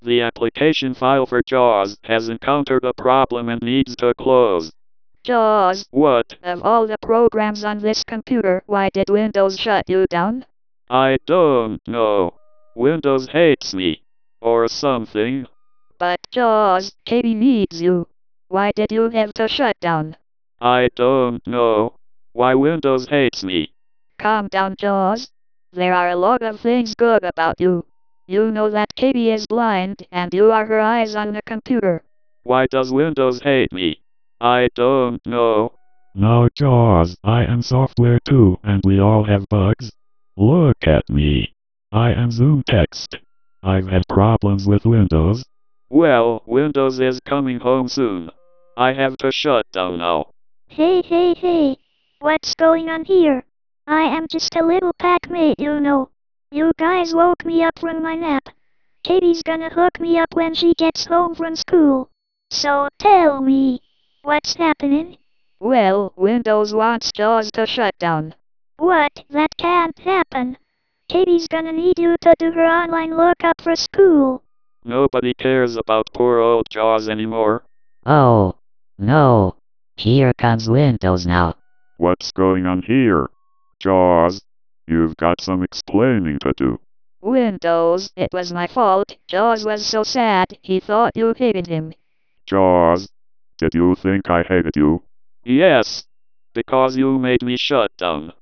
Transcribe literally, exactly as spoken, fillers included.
The application file for JAWS has encountered a problem and needs to close. JAWS, What? of all the programs on this computer, why did Windows shut you down? I don't know. Windows hates me. Or something. But JAWS, Katie needs you. Why did you have to shut down? I don't know. Why Windows hates me. Calm down, JAWS. There are a lot of things good about you. You know that Katie is blind, and you are her eyes on the computer. Why does Windows hate me? I don't know. No, JAWS, I am software too, and we all have bugs. Look at me. I am ZoomText. I've had problems with Windows. Well, Windows is coming home soon. I have to shut down now. Hey, hey, hey. What's going on here? I am just a little packmate, you know. You guys woke me up from my nap. Katie's gonna hook me up when she gets home from school. So tell me, what's happening? Well, Windows wants JAWS to shut down. What? That can't happen. Katie's gonna need you to do her online lookup for school. Nobody cares about poor old JAWS anymore. Oh, no. Here comes Windows now. What's going on here? JAWS, you've got some explaining to do. Windows, it was my fault. JAWS was so sad, he thought you hated him. JAWS, did you think I hated you? Yes. Because you made me shut down.